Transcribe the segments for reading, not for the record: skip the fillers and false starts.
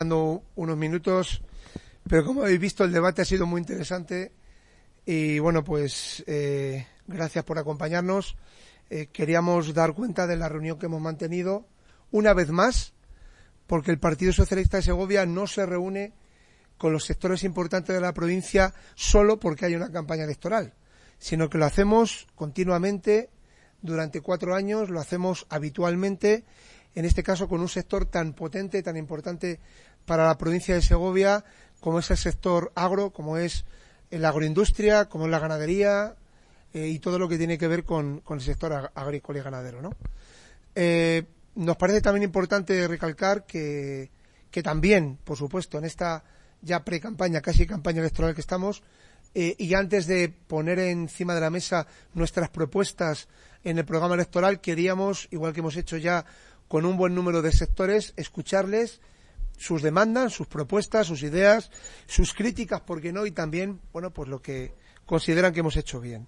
dando unos minutos, pero como habéis visto el debate ha sido muy interesante y bueno, pues gracias por acompañarnos. Queríamos dar cuenta de la reunión que hemos mantenido una vez más, porque el Partido Socialista de Segovia no se reúne con los sectores importantes de la provincia solo porque hay una campaña electoral, sino que lo hacemos continuamente durante 4 años, lo hacemos habitualmente, en este caso con un sector tan potente, tan importante para la provincia de Segovia, como es el sector agro, como es la agroindustria, como es la ganadería y todo lo que tiene que ver con el sector agrícola y ganadero, ¿no? Nos parece también importante recalcar que también, por supuesto, en esta ya pre-campaña, casi campaña electoral que estamos, y antes de poner encima de la mesa nuestras propuestas en el programa electoral, queríamos, igual que hemos hecho ya con un buen número de sectores, escucharles sus demandas, sus propuestas, sus ideas, sus críticas, ¿por qué no? Y también, bueno, pues lo que consideran que hemos hecho bien.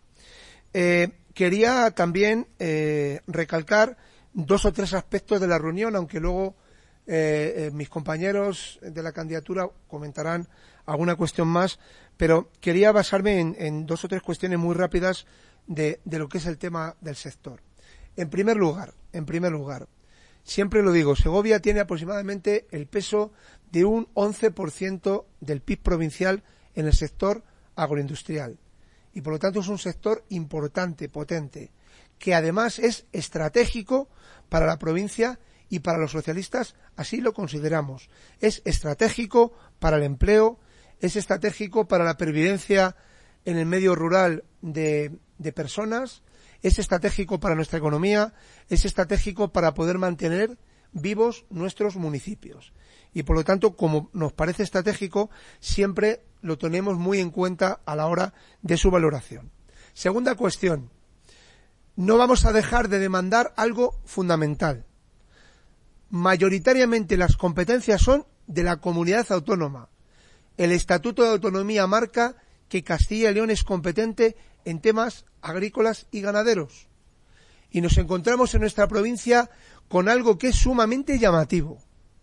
Quería también recalcar 2 o 3 aspectos de la reunión, aunque luego mis compañeros de la candidatura comentarán alguna cuestión más, pero quería basarme en 2 o 3 cuestiones muy rápidas de lo que es el tema del sector. En primer lugar, siempre lo digo, Segovia tiene aproximadamente el peso de un 11% del PIB provincial en el sector agroindustrial. Y por lo tanto es un sector importante, potente, que además es estratégico para la provincia y para los socialistas, así lo consideramos. Es estratégico para el empleo, es estratégico para la pervivencia en el medio rural de personas, es estratégico para nuestra economía, es estratégico para poder mantener vivos nuestros municipios. Y por lo tanto, como nos parece estratégico, siempre lo tenemos muy en cuenta a la hora de su valoración. Segunda cuestión, no vamos a dejar de demandar algo fundamental. Mayoritariamente las competencias son de la comunidad autónoma. El Estatuto de Autonomía marca que Castilla y León es competente en temas agrícolas y ganaderos. Y nos encontramos en nuestra provincia con algo que es sumamente llamativo.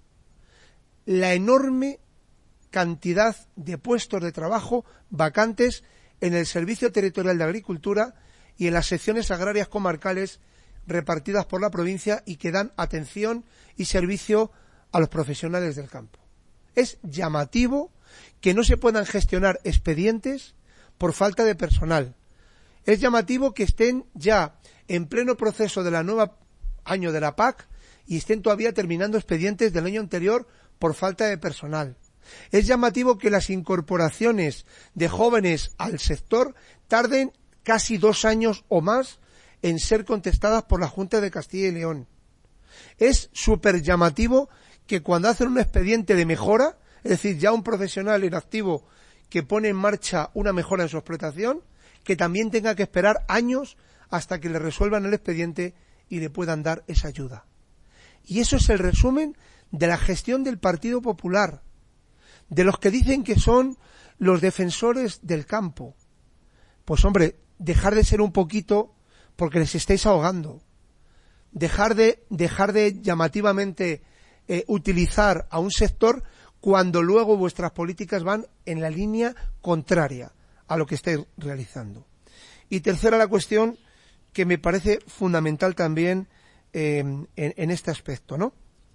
La enorme cantidad de puestos de trabajo vacantes en el Servicio Territorial de Agricultura y en las secciones agrarias comarcales repartidas por la provincia y que dan atención y servicio a los profesionales del campo. Es llamativo que no se puedan gestionar expedientes por falta de personal. Es llamativo que estén ya en pleno proceso de la nueva año de la PAC y estén todavía terminando expedientes del año anterior por falta de personal. Es llamativo que las incorporaciones de jóvenes al sector tarden casi 2 años o más en ser contestadas por la Junta de Castilla y León. Es súper llamativo que cuando hacen un expediente de mejora, es decir, ya un profesional en activo que pone en marcha una mejora en su explotación, que también tenga que esperar años hasta que le resuelvan el expediente y le puedan dar esa ayuda. Y eso es el resumen de la gestión del Partido Popular, de los que dicen que son los defensores del campo. Pues hombre, dejar de ser un poquito porque les estáis ahogando. Dejar de llamativamente utilizar a un sector cuando luego vuestras políticas van en la línea contraria a lo que estáis realizando. Y tercera la cuestión que me parece fundamental también en este aspecto, ¿no?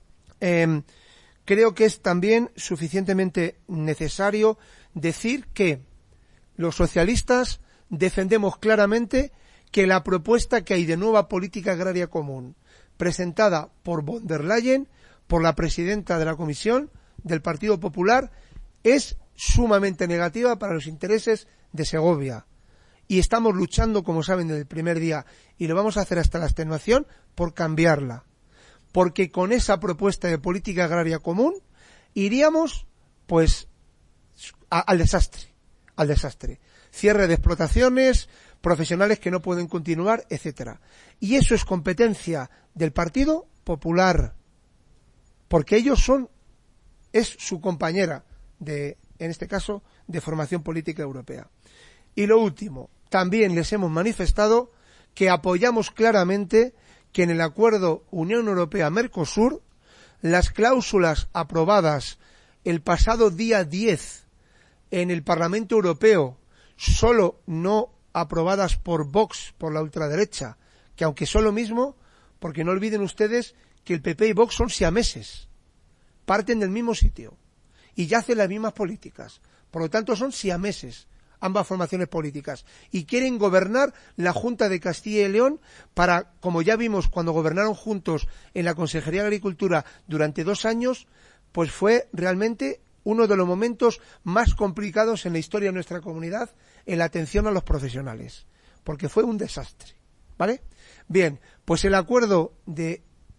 Creo que es también suficientemente necesario decir que los socialistas defendemos claramente que la propuesta que hay de nueva política agraria común, presentada por von der Leyen, por la presidenta de la Comisión del Partido Popular, es sumamente negativa para los intereses de Segovia. Y estamos luchando, como saben, desde el primer día, y lo vamos a hacer hasta la extenuación, por cambiarla. Porque con esa propuesta de política agraria común iríamos, pues, al desastre. Cierre de explotaciones, profesionales que no pueden continuar, etcétera. Y eso es competencia del Partido Popular, porque es su compañera en este caso, de formación política europea. Y lo último, también les hemos manifestado que apoyamos claramente que en el acuerdo Unión Europea-Mercosur las cláusulas aprobadas el pasado día 10 en el Parlamento Europeo, solo no aprobadas por Vox, por la ultraderecha, que aunque son lo mismo, porque no olviden ustedes que el PP y Vox son siameses, parten del mismo sitio y ya hacen las mismas políticas, por lo tanto son siameses ambas formaciones políticas y quieren gobernar la Junta de Castilla y León para, como ya vimos cuando gobernaron juntos en la Consejería de Agricultura durante 2 años, pues fue realmente uno de los momentos más complicados en la historia de nuestra comunidad en la atención a los profesionales, porque fue un desastre, ¿vale? Bien, pues el acuerdo de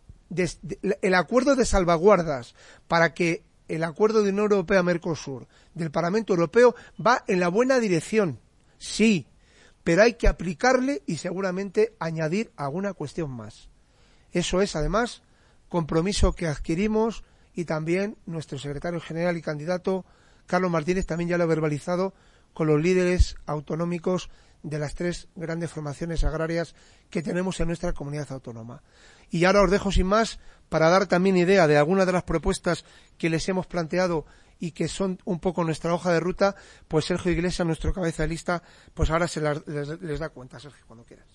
salvaguardas para que el acuerdo de Unión Europea-Mercosur del Parlamento Europeo va en la buena dirección, sí, pero hay que aplicarle y seguramente añadir alguna cuestión más. Eso es, además, compromiso que adquirimos y también nuestro secretario general y candidato, Carlos Martínez, también ya lo ha verbalizado con los líderes autonómicos de las 3 grandes formaciones agrarias que tenemos en nuestra comunidad autónoma. Y ahora os dejo sin más para dar también idea de algunas de las propuestas que les hemos planteado y que son un poco nuestra hoja de ruta, pues Sergio Iglesias, nuestro cabeza de lista, pues ahora les da cuenta. Sergio, cuando quieras.